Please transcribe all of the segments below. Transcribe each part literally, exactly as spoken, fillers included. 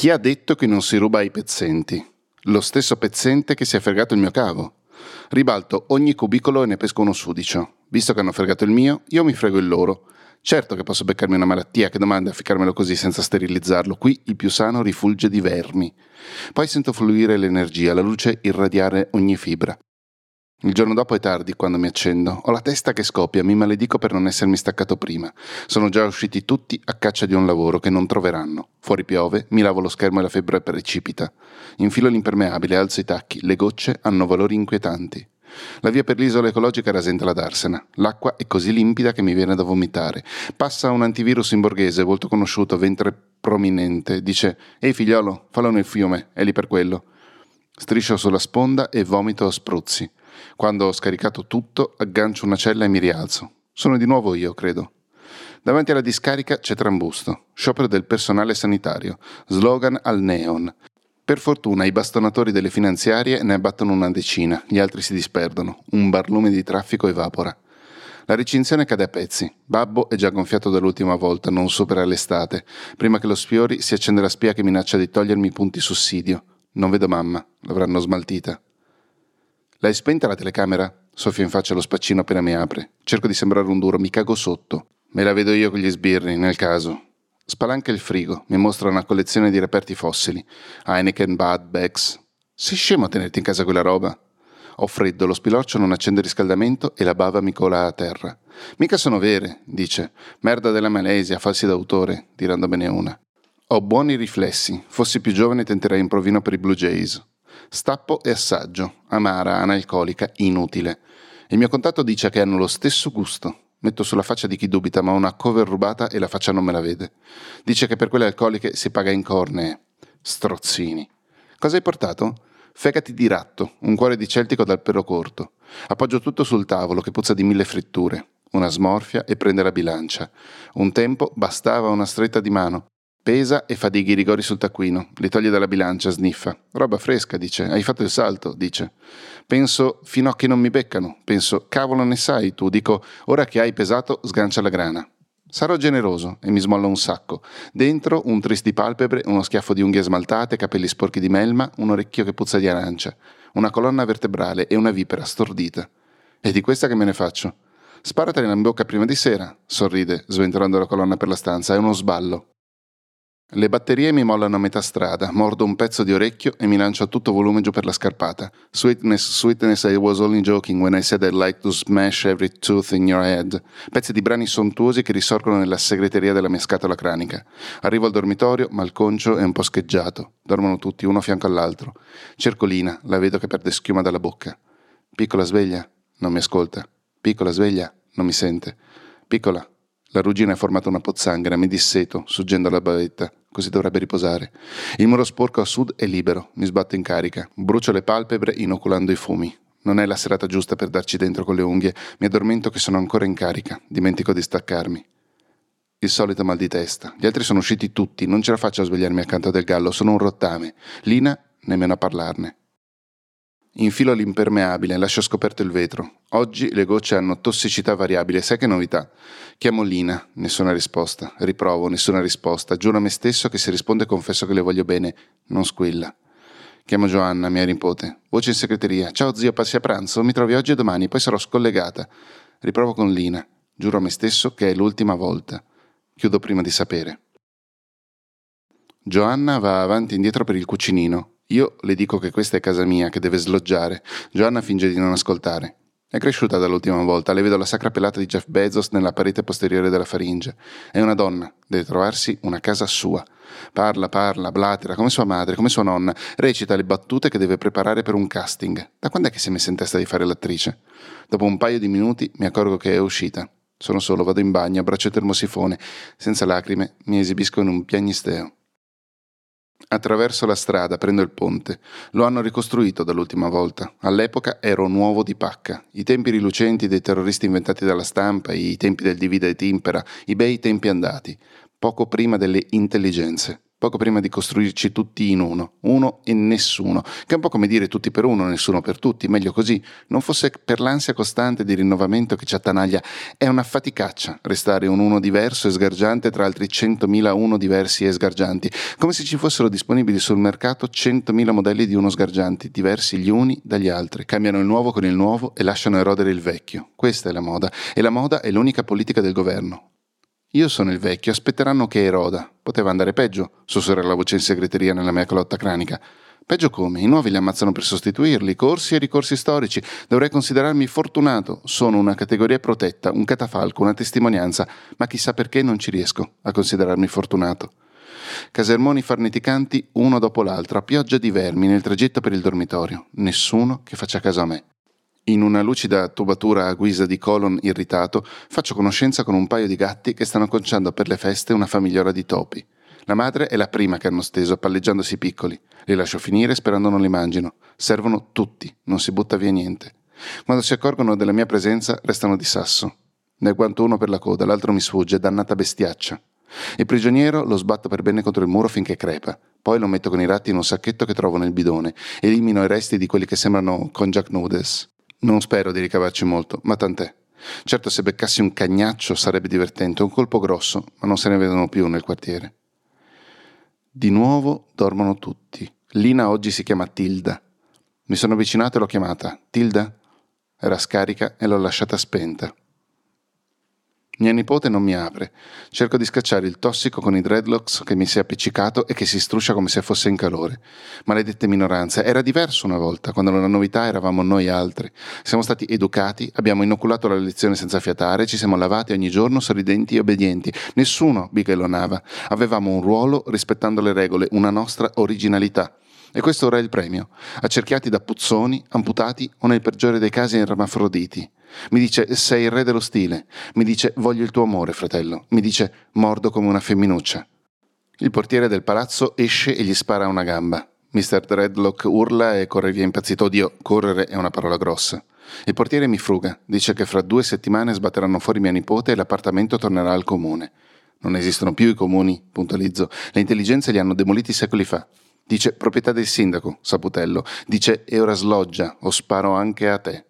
Chi ha detto che non si ruba ai pezzenti? Lo stesso pezzente che si è fregato il mio cavo. Ribalto ogni cubicolo e ne pesco uno sudicio. Visto che hanno fregato il mio, io mi frego il loro. Certo che posso beccarmi una malattia, che domanda a ficcarmelo così senza sterilizzarlo. Qui il più sano rifulge di vermi. Poi sento fluire l'energia, la luce irradiare ogni fibra. Il giorno dopo è tardi quando mi accendo. Ho la testa che scoppia, mi maledico per non essermi staccato prima. Sono già usciti tutti a caccia di un lavoro che non troveranno. Fuori piove, mi lavo lo schermo e la febbre precipita. Infilo l'impermeabile, alzo i tacchi, le gocce hanno valori inquietanti. La via per l'isola ecologica rasenta la darsena. L'acqua è così limpida che mi viene da vomitare. Passa un antivirus in borghese, volto conosciuto, ventre prominente. Dice: «Ehi figliolo, fallo nel fiume, è lì per quello». Striscio sulla sponda e vomito a spruzzi. Quando ho scaricato tutto, aggancio una cella e mi rialzo. Sono di nuovo io, credo. Davanti alla discarica c'è trambusto. Sciopero del personale sanitario. Slogan al neon. Per fortuna i bastonatori delle finanziarie ne abbattono una decina, gli altri si disperdono. Un barlume di traffico evapora. La recinzione cade a pezzi. Babbo è già gonfiato dall'ultima volta, non supera l'estate. Prima che lo sfiori si accende la spia che minaccia di togliermi i punti sussidio. Non vedo mamma, l'avranno smaltita. L'hai spenta la telecamera? Soffio in faccia lo spaccino appena mi apre. Cerco di sembrare un duro, mi cago sotto. Me la vedo io con gli sbirri, nel caso. Spalanca il frigo, mi mostra una collezione di reperti fossili. Heineken, Bud, Becks. Sei scemo a tenerti in casa quella roba? Ho freddo, lo spilorcio non accende il riscaldamento e la bava mi cola a terra. Mica sono vere, dice. Merda della Malesia, falsi d'autore, tirandomene una. Ho buoni riflessi. Fossi più giovane tenterei un provino per i Blue Jays. Stappo e assaggio. Amara, analcolica, inutile. Il mio contatto dice che hanno lo stesso gusto. Metto sulla faccia di chi dubita, ma ho una cover rubata e la faccia non me la vede. Dice che per quelle alcoliche si paga in cornee. Strozzini. Cosa hai portato? Fegati di ratto, un cuore di celtico dal pelo corto. Appoggio tutto sul tavolo che puzza di mille fritture. Una smorfia e prende la bilancia. Un tempo bastava una stretta di mano. Pesa e fa dei ghirigori sul taccuino, li toglie dalla bilancia, sniffa. Roba fresca, dice. Hai fatto il salto, dice. Penso, fino a che non mi beccano. Penso, cavolo ne sai tu. Dico, ora che hai pesato, sgancia la grana. Sarò generoso e mi smolla un sacco. Dentro un tris di palpebre, uno schiaffo di unghie smaltate, capelli sporchi di melma, un orecchio che puzza di arancia, una colonna vertebrale e una vipera stordita. E di questa che me ne faccio? Sparatela in bocca prima di sera, sorride, sventolando la colonna per la stanza. È uno sballo. Le batterie mi mollano a metà strada, mordo un pezzo di orecchio e mi lancio a tutto volume giù per la scarpata. Sweetness, sweetness, I was only joking when I said I'd like to smash every tooth in your head. Pezzi di brani sontuosi che risorgono nella segreteria della mia scatola cranica. Arrivo al dormitorio, malconcio e un po' scheggiato. Dormono tutti, uno a fianco all'altro. Cerco Lina, la vedo che perde schiuma dalla bocca. Piccola sveglia? Non mi ascolta. Piccola sveglia? Non mi sente. Piccola. La ruggine ha formato una pozzanghera, mi disseto, suggendo la bavetta, così dovrebbe riposare. Il muro sporco a sud è libero, mi sbatto in carica, brucio le palpebre inoculando i fumi. Non è la serata giusta per darci dentro con le unghie, mi addormento che sono ancora in carica, dimentico di staccarmi. Il solito mal di testa, gli altri sono usciti tutti, non ce la faccio a svegliarmi accanto del gallo, sono un rottame. Lina, nemmeno a parlarne. Infilo l'impermeabile, lascio scoperto il vetro. Oggi le gocce hanno tossicità variabile, sai che novità? Chiamo Lina, nessuna risposta. Riprovo, nessuna risposta. Giuro a me stesso che se risponde confesso che le voglio bene. Non squilla. Chiamo Joanna, mia nipote. Voce in segreteria. Ciao zio, passi a pranzo? Mi trovi oggi e domani, poi sarò scollegata. Riprovo con Lina. Giuro a me stesso che è l'ultima volta. Chiudo prima di sapere. Joanna va avanti e indietro per il cucinino. Io le dico che questa è casa mia, che deve sloggiare. Joanna finge di non ascoltare. È cresciuta dall'ultima volta, le vedo la sacra pelata di Jeff Bezos nella parete posteriore della faringe. È una donna, deve trovarsi una casa sua. Parla, parla, blatera, come sua madre, come sua nonna. Recita le battute che deve preparare per un casting. Da quando è che si è messa in testa di fare l'attrice? Dopo un paio di minuti mi accorgo che è uscita. Sono solo, vado in bagno, abbraccio il termosifone. Senza lacrime mi esibisco in un piagnisteo. Attraverso la strada, prendo il ponte. Lo hanno ricostruito dall'ultima volta. All'epoca ero nuovo di pacca. I tempi rilucenti dei terroristi inventati dalla stampa, i tempi del divide et impera, i bei tempi andati. Poco prima delle intelligenze. poco prima di costruirci tutti in uno, uno e nessuno, che è un po' come dire tutti per uno, nessuno per tutti, meglio così, non fosse per l'ansia costante di rinnovamento che ci attanaglia. È una faticaccia restare un uno diverso e sgargiante tra altri centomila uno diversi e sgargianti, come se ci fossero disponibili sul mercato centomila modelli di uno sgargianti, diversi gli uni dagli altri. Cambiano il nuovo con il nuovo e lasciano erodere il vecchio. Questa è la moda, e la moda è l'unica politica del governo. Io sono il vecchio, aspetteranno che eroda. Poteva andare peggio, sussurra la voce in segreteria nella mia calotta cranica. Peggio come? I nuovi li ammazzano per sostituirli, corsi e ricorsi storici. Dovrei considerarmi fortunato. Sono una categoria protetta, un catafalco, una testimonianza, ma chissà perché non ci riesco a considerarmi fortunato. Casermoni farneticanti uno dopo l'altro, a pioggia di vermi nel tragitto per il dormitorio. Nessuno che faccia caso a me. In una lucida tubatura a guisa di colon irritato, faccio conoscenza con un paio di gatti che stanno conciando per le feste una famigliola di topi. La madre è la prima che hanno steso, palleggiandosi piccoli. Li lascio finire sperando non li mangino. Servono tutti, non si butta via niente. Quando si accorgono della mia presenza, restano di sasso. Ne guanto uno per la coda, l'altro mi sfugge, dannata bestiaccia. Il prigioniero lo sbatto per bene contro il muro finché crepa. Poi lo metto con i ratti in un sacchetto che trovo nel bidone. Elimino i resti di quelli che sembrano konjac noodles. Non spero di ricavarci molto, ma tant'è. Certo, se beccassi un cagnaccio sarebbe divertente, un colpo grosso, ma non se ne vedono più nel quartiere. Di nuovo dormono tutti. Lina oggi si chiama Tilda. Mi sono avvicinato e l'ho chiamata. Tilda? Era scarica e l'ho lasciata spenta. Mia nipote non mi apre. Cerco di scacciare il tossico con i dreadlocks che mi si è appiccicato e che si struscia come se fosse in calore. Maledette minoranze. Era diverso una volta, quando la novità eravamo noi altri. Siamo stati educati, abbiamo inoculato la lezione senza fiatare, ci siamo lavati ogni giorno sorridenti e obbedienti. Nessuno bighellonava. Avevamo un ruolo rispettando le regole, una nostra originalità. E questo ora è il premio. Accerchiati da puzzoni, amputati o nel peggiore dei casi ermafroditi. Mi dice sei il re dello stile. Mi dice voglio il tuo amore, fratello. Mi dice mordo come una femminuccia. Il portiere del palazzo esce e gli spara una gamba. mister Dreadlock urla e corre via impazzito. Oddio, correre è una parola grossa. Il portiere mi fruga. Dice che fra due settimane sbatteranno fuori mia nipote e l'appartamento tornerà al comune. Non esistono più i comuni, puntualizzo. Le intelligenze li hanno demoliti secoli fa. Dice proprietà del sindaco, saputello. Dice e ora sloggia o sparo anche a te.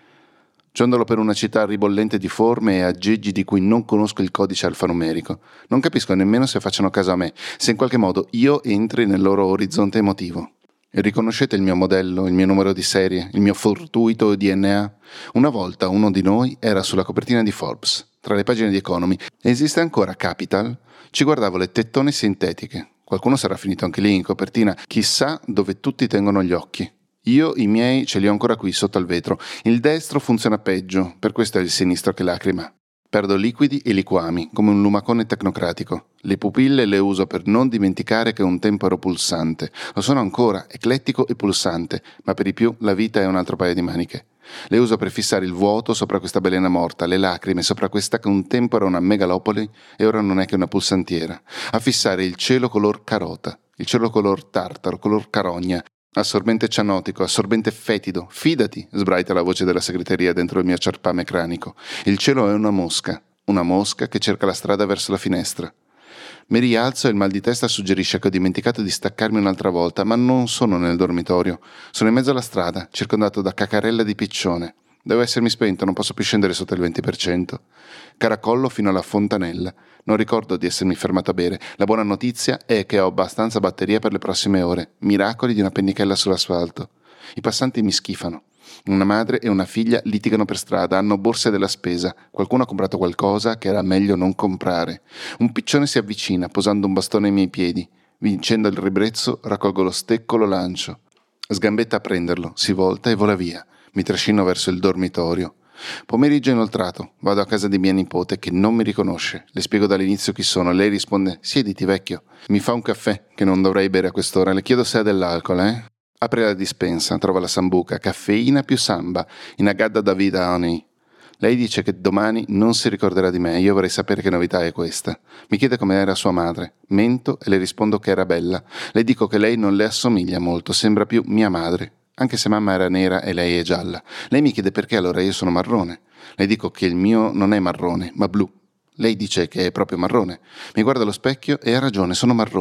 Ciondolo per una città ribollente di forme e aggeggi di cui non conosco il codice alfanumerico. Non capisco nemmeno se facciano caso a me, se in qualche modo io entri nel loro orizzonte emotivo. E riconoscete il mio modello, il mio numero di serie, il mio fortuito D N A? Una volta uno di noi era sulla copertina di Forbes, tra le pagine di Economy. Esiste ancora Capital? Ci guardavo le tettone sintetiche. Qualcuno sarà finito anche lì in copertina, chissà dove tutti tengono gli occhi. Io i miei ce li ho ancora qui sotto al vetro. Il destro funziona peggio, per questo è il sinistro che lacrima. Perdo liquidi e liquami, come un lumacone tecnocratico. Le pupille le uso per non dimenticare che un tempo ero pulsante. Lo sono ancora, eclettico e pulsante, ma per di più la vita è un altro paio di maniche. Le uso per fissare il vuoto sopra questa balena morta, le lacrime sopra questa che un tempo era una megalopoli e ora non è che una pulsantiera. A fissare il cielo color carota, il cielo color tartaro, color carogna, assorbente cianotico, assorbente fetido. Fidati, sbraita la voce della segreteria dentro il mio ciarpame cranico. Il cielo è una mosca, una mosca che cerca la strada verso la finestra. Mi rialzo e il mal di testa suggerisce che ho dimenticato di staccarmi un'altra volta, ma non sono nel dormitorio. Sono in mezzo alla strada, circondato da cacarella di piccione. Devo essermi spento, non posso più scendere sotto il venti per cento. Caracollo fino alla fontanella. Non ricordo di essermi fermato a bere. La buona notizia è che ho abbastanza batteria per le prossime ore. Miracoli di una pennichella sull'asfalto. I passanti mi schifano. Una madre e una figlia litigano per strada, hanno borse della spesa. Qualcuno ha comprato qualcosa che era meglio non comprare. Un piccione si avvicina, posando un bastone ai miei piedi. Vincendo il ribrezzo, raccolgo lo stecco, lo lancio. Sgambetta a prenderlo, si volta e vola via. Mi trascino verso il dormitorio. Pomeriggio inoltrato, vado a casa di mia nipote che non mi riconosce. Le spiego dall'inizio chi sono. Lei risponde: siediti vecchio. Mi fa un caffè che non dovrei bere a quest'ora. Le chiedo se ha dell'alcol, eh? Apre la dispensa, trova la sambuca, caffeina più samba, in agadda da vita honey. Lei dice che domani non si ricorderà di me. Io vorrei sapere che novità è questa. Mi chiede come era sua madre. Mento e le rispondo che era bella. Le dico che lei non le assomiglia molto, sembra più mia madre. Anche se mamma era nera e lei è gialla. Lei mi chiede perché allora io sono marrone. Le dico che il mio non è marrone, ma blu. Lei dice che è proprio marrone. Mi guarda allo specchio e ha ragione, sono marrone.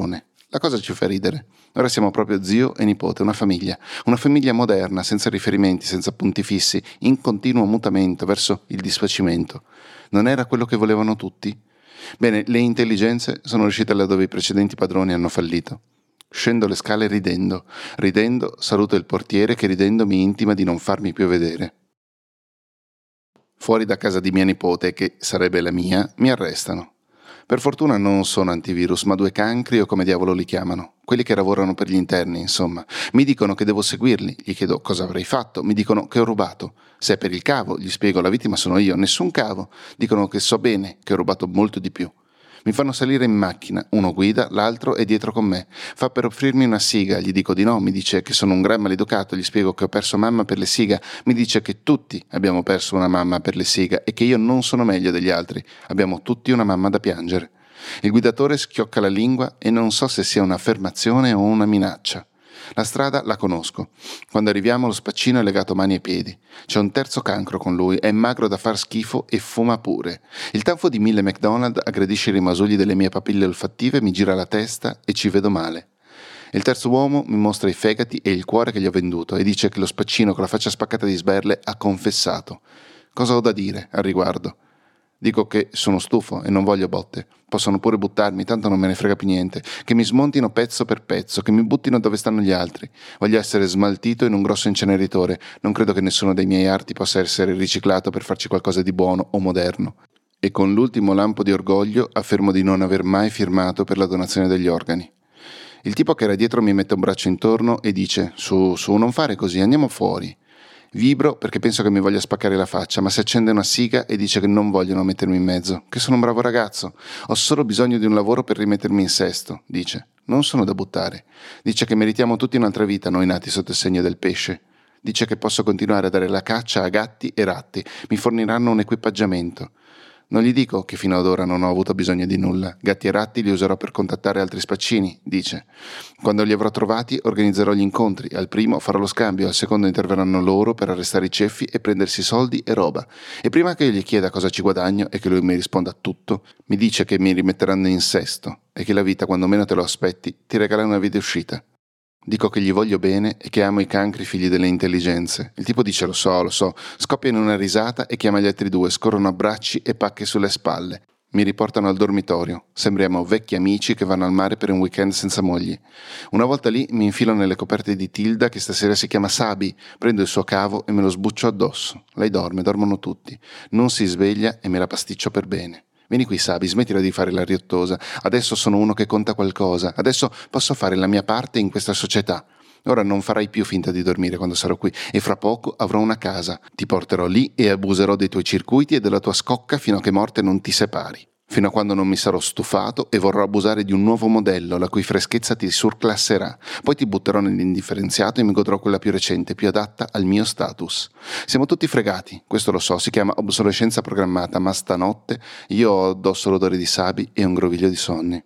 La cosa ci fa ridere. Ora siamo proprio zio e nipote, una famiglia. Una famiglia moderna, senza riferimenti, senza punti fissi, in continuo mutamento verso il disfacimento. Non era quello che volevano tutti? Bene, le intelligenze sono riuscite là dove i precedenti padroni hanno fallito. Scendo le scale ridendo. Ridendo saluto il portiere che ridendo mi intima di non farmi più vedere. Fuori da casa di mia nipote, che sarebbe la mia, mi arrestano. Per fortuna non sono antivirus, ma due cancri o come diavolo li chiamano. Quelli che lavorano per gli interni, insomma. Mi dicono che devo seguirli, gli chiedo cosa avrei fatto, mi dicono che ho rubato. Se è per il cavo, gli spiego la vittima sono io, nessun cavo. Dicono che so bene che ho rubato molto di più. Mi fanno salire in macchina, uno guida, l'altro è dietro con me. Fa per offrirmi una siga, gli dico di no, mi dice che sono un gran maleducato, gli spiego che ho perso mamma per le siga, mi dice che tutti abbiamo perso una mamma per le siga e che io non sono meglio degli altri, abbiamo tutti una mamma da piangere. Il guidatore schiocca la lingua e non so se sia un'affermazione o una minaccia. La strada la conosco. Quando arriviamo lo spaccino è legato mani e piedi. C'è un terzo cancro con lui, è magro da far schifo e fuma pure. Il tanfo di mille McDonald aggredisce i rimasugli delle mie papille olfattive, mi gira la testa e ci vedo male. Il terzo uomo mi mostra i fegati e il cuore che gli ho venduto e dice che lo spaccino con la faccia spaccata di sberle ha confessato. Cosa ho da dire al riguardo? Dico che sono stufo e non voglio botte. Possono pure buttarmi, tanto non me ne frega più niente. Che mi smontino pezzo per pezzo, che mi buttino dove stanno gli altri. Voglio essere smaltito in un grosso inceneritore. Non credo che nessuno dei miei arti possa essere riciclato per farci qualcosa di buono o moderno. E con l'ultimo lampo di orgoglio affermo di non aver mai firmato per la donazione degli organi. Il tipo che era dietro mi mette un braccio intorno e dice: su, su, non fare così, andiamo fuori. Vibro perché penso che mi voglia spaccare la faccia, ma si accende una siga e dice che non vogliono mettermi in mezzo, che sono un bravo ragazzo. Ho solo bisogno di un lavoro per rimettermi in sesto, dice. Non sono da buttare. Dice che meritiamo tutti un'altra vita, noi nati sotto il segno del pesce. Dice che posso continuare a dare la caccia a gatti e ratti. Mi forniranno un equipaggiamento. Non gli dico che fino ad ora non ho avuto bisogno di nulla. Gatti e ratti li userò per contattare altri spaccini, dice. Quando li avrò trovati organizzerò gli incontri. Al primo farò lo scambio, al secondo interverranno loro per arrestare i ceffi e prendersi soldi e roba. E prima che io gli chieda cosa ci guadagno e che lui mi risponda a tutto, mi dice che mi rimetteranno in sesto e che la vita, quando meno te lo aspetti, ti regala una via d'uscita. Dico che gli voglio bene e che amo i cancri figli delle intelligenze. Il tipo dice lo so, lo so, scoppia in una risata e chiama gli altri due, scorrono abbracci e pacche sulle spalle. Mi riportano al dormitorio. Sembriamo vecchi amici che vanno al mare per un weekend senza mogli. Una volta lì mi infilo nelle coperte di Tilda, che stasera si chiama Sabi, prendo il suo cavo e me lo sbuccio addosso. Lei dorme, dormono tutti. Non si sveglia e me la pasticcio per bene. Vieni qui, Sabi, smettila di fare la riottosa. Adesso sono uno che conta qualcosa. Adesso posso fare la mia parte in questa società. Ora non farai più finta di dormire quando sarò qui e fra poco avrò una casa. Ti porterò lì e abuserò dei tuoi circuiti e della tua scocca fino a che morte non ti separi. Fino a quando non mi sarò stufato e vorrò abusare di un nuovo modello la cui freschezza ti surclasserà. Poi ti butterò nell'indifferenziato e mi godrò quella più recente, più adatta al mio status. Siamo tutti fregati, questo lo so, si chiama obsolescenza programmata, ma stanotte io ho addosso l'odore di Sabi e un groviglio di sonni.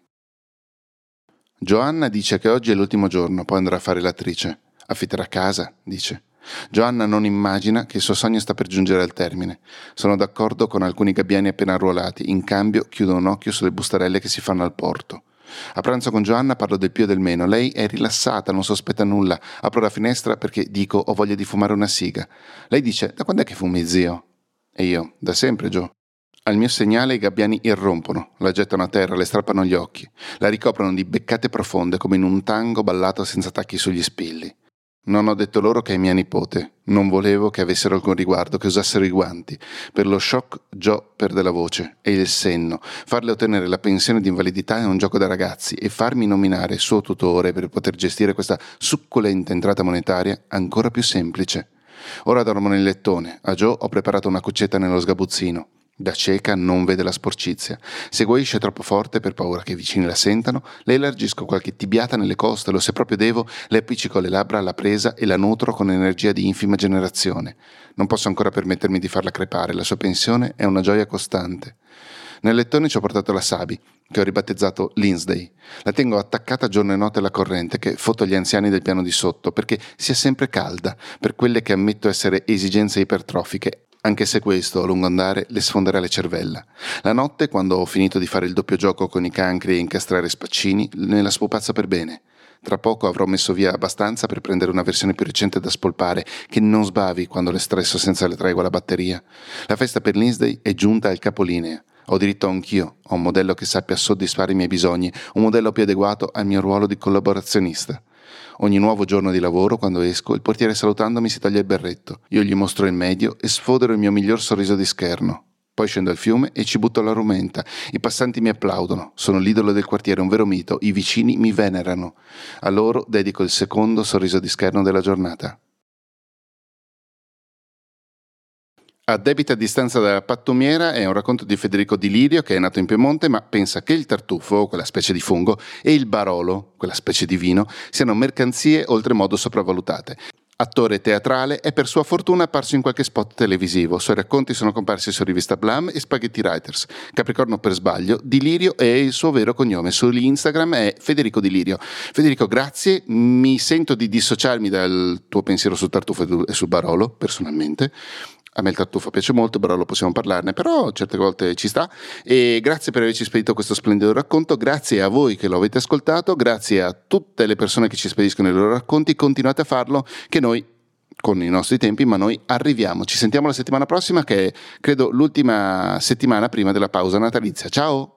Joanna dice che oggi è l'ultimo giorno, poi andrà a fare l'attrice. Affitterà casa, dice. Joanna non immagina che il suo sogno sta per giungere al termine. Sono d'accordo con alcuni gabbiani appena arruolati, in cambio chiudo un occhio sulle bustarelle che si fanno al porto. A pranzo con Joanna parlo del più e del meno, lei è rilassata, non sospetta nulla, apro la finestra perché dico ho voglia di fumare una siga. Lei dice da quando è che fumi, zio? E io, da sempre, Gio. Al mio segnale i gabbiani irrompono, la gettano a terra, le strappano gli occhi, la ricoprono di beccate profonde come in un tango ballato senza tacchi sugli spilli. Non ho detto loro che è mia nipote. Non volevo che avessero alcun riguardo, che usassero i guanti. Per lo shock Gio perde la voce e il senno. Farle ottenere la pensione di invalidità è un gioco da ragazzi e farmi nominare suo tutore per poter gestire questa succulenta entrata monetaria ancora più semplice. Ora dormo nel lettone. A Gio ho preparato una cuccetta nello sgabuzzino. Da cieca non vede la sporcizia. Se guaisce troppo forte per paura che i vicini la sentano, le elargisco qualche tibiata nelle costole o se proprio devo, le appiccico le labbra alla presa e la nutro con energia di infima generazione. Non posso ancora permettermi di farla crepare, la sua pensione è una gioia costante. Nel lettone ci ho portato la Sabi, che ho ribattezzato Lindsay. La tengo attaccata giorno e notte alla corrente che foto gli anziani del piano di sotto, perché sia sempre calda, per quelle che ammetto essere esigenze ipertrofiche. anche se questo, a lungo andare, le sfonderà le cervella. La notte, quando ho finito di fare il doppio gioco con i cancri e incastrare spaccini, ne la spupazzo per bene. Tra poco avrò messo via abbastanza per prendere una versione più recente da spolpare, che non sbavi quando le stresso senza le tregua la batteria. La festa per Lindsay è giunta al capolinea. Ho diritto anch'io a un modello che sappia soddisfare i miei bisogni, un modello più adeguato al mio ruolo di collaborazionista. Ogni nuovo giorno di lavoro, quando esco, il portiere salutandomi si toglie il berretto. Io gli mostro il medio e sfodero il mio miglior sorriso di scherno. Poi scendo al fiume e ci butto alla rumenta. I passanti mi applaudono. Sono l'idolo del quartiere, un vero mito. I vicini mi venerano. A loro dedico il secondo sorriso di scherno della giornata. A debita distanza dalla pattumiera è un racconto di Federico Di Lirio, che è nato in Piemonte ma pensa che il tartufo, quella specie di fungo, e il barolo, quella specie di vino, siano mercanzie oltremodo sopravvalutate. Attore teatrale, è per sua fortuna apparso in qualche spot televisivo. Suoi racconti sono comparsi su rivista Blam e Spaghetti Writers. Capricorno per sbaglio, Di Lirio è il suo vero cognome. Su Instagram è Federico Di Lirio. Federico, grazie. Mi sento di dissociarmi dal tuo pensiero sul tartufo e sul barolo, personalmente. A me il tartufo piace molto, però lo possiamo parlarne, però certe volte ci sta. E grazie per averci spedito questo splendido racconto, grazie a voi che lo avete ascoltato, grazie a tutte le persone che ci spediscono i loro racconti, continuate a farlo, che noi, con i nostri tempi, ma noi arriviamo. Ci sentiamo la settimana prossima, che è, credo, l'ultima settimana prima della pausa natalizia. Ciao!